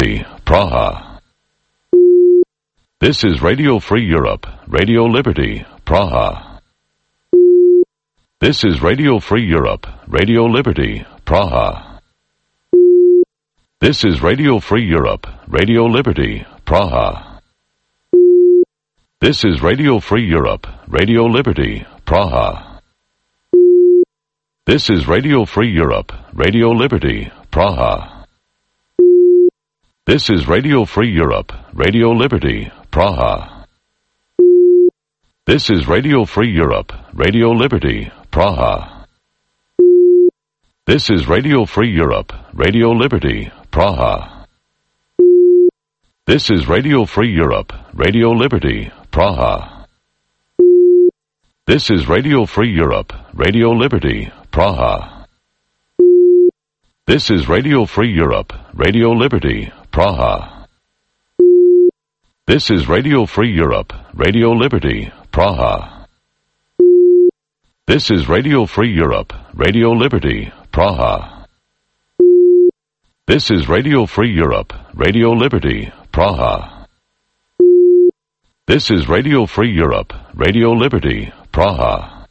Liberty, Praha. This is Radio Free Europe, Radio Liberty, Praha. This is Radio Free Europe, Radio Liberty, Praha. This is Radio Free Europe, Radio Liberty, Praha. This is Radio Free Europe, Radio Liberty, Praha. This is Radio Free Europe, Radio Liberty, Praha. This is Radio Free Europe, Radio Liberty, Praha. This is Radio Free Europe, Radio Liberty, Praha. This is Radio Free Europe, Radio Liberty, Praha. This is Radio Free Europe, Radio Liberty, Praha. This is Radio Free Europe, Radio Liberty, Praha. This is Radio Free Europe, Radio Liberty, Praha. This is Radio Free Europe, Radio Liberty, Praha. This is Radio Free Europe, Radio Liberty, Praha. This is Radio Free Europe, Radio Liberty, Praha. This is Radio Free Europe, Radio Liberty, Praha.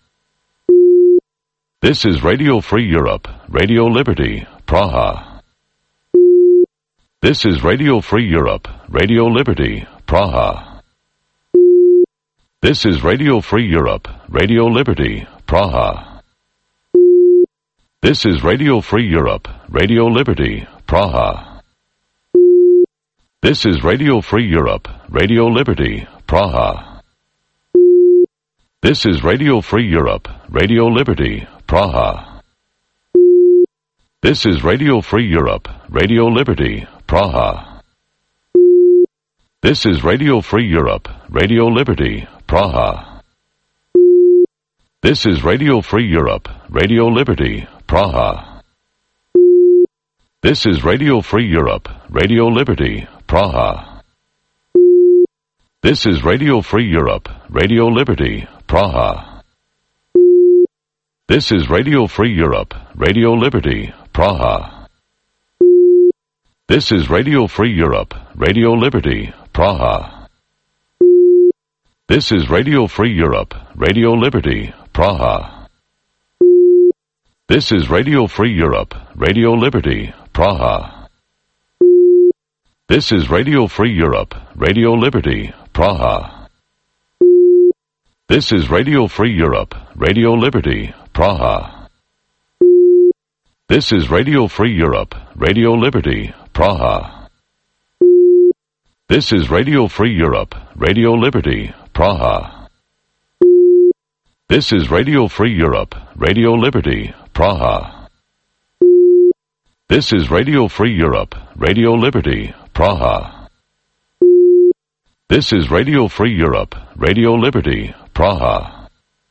This is Radio Free Europe, Radio Liberty, Praha. This is Radio Free Europe, Radio Liberty, Praha. This is Radio Free Europe, Radio Liberty, Praha. This is Radio Free Europe, Radio Liberty, Praha. This is Radio Free Europe, Radio Liberty, Praha. This is Radio Free Europe, Radio Liberty, Praha. This is Radio Free Europe, Radio Liberty, Praha. This is Radio Free Europe, Radio Liberty, Praha. This is Radio Free Europe, Radio Liberty, Praha. This is Radio Free Europe, Radio Liberty, Praha. This is Radio Free Europe, Radio Liberty, Praha. This is Radio Free Europe, Radio Liberty, Praha. This is Radio Free Europe, Radio Liberty, Praha. This is Radio Free Europe, Radio Liberty, Praha. This is Radio Free Europe, Radio Liberty, Praha. This is Radio Free Europe, Radio Liberty, Praha. This is Radio Free Europe, Radio Liberty, Praha. This is Radio Free Europe, Radio Liberty, Praha. This is Radio Free Europe, Radio Liberty, Praha. This is Radio Free Europe, Radio Liberty, Praha. This is Radio Free Europe, Radio Liberty, Praha. This is Radio Free Europe, Radio Liberty, Praha.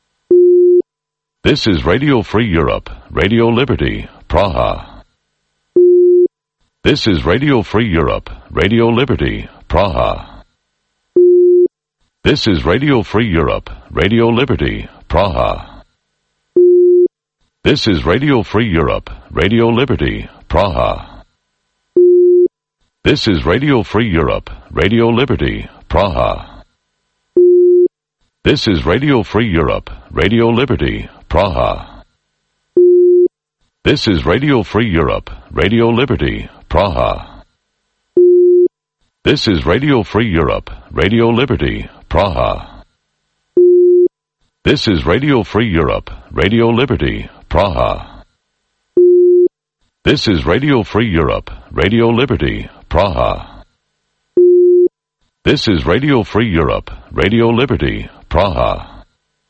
This is Radio Free Europe, Radio Liberty, Praha. This is Radio Free Europe, Radio Liberty, Praha. This is Radio Free Europe, Radio Liberty, Praha. This is Radio Free Europe, Radio Liberty, Praha. This is Radio Free Europe, Radio Liberty, Praha. This is Radio Free Europe, Radio Liberty, Praha. This is Radio Free Europe, Radio Liberty, Praha. This is Radio Free Europe, Radio Liberty, Praha. This is Radio Free Europe, Radio Liberty, Praha. This is Radio Free Europe, Radio Liberty, Praha. This is Radio Free Europe, Radio Liberty, Praha.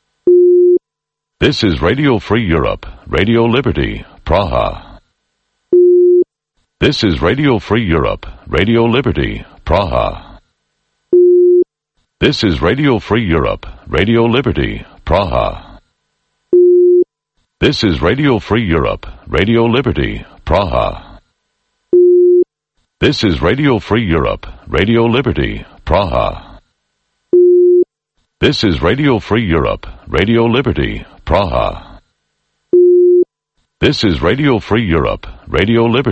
This is Radio Free Europe, Radio Liberty, Praha. This is Radio Free Europe, Radio Liberty, Praha. This is Radio Free Europe, Radio Liberty, Praha. This is Radio Free Europe, Radio Liberty, Praha. This is Radio Free Europe, Radio Liberty, Praha. This is Radio Free Europe, Radio Liberty, Praha. This is Radio Free Europe, Radio Liberty.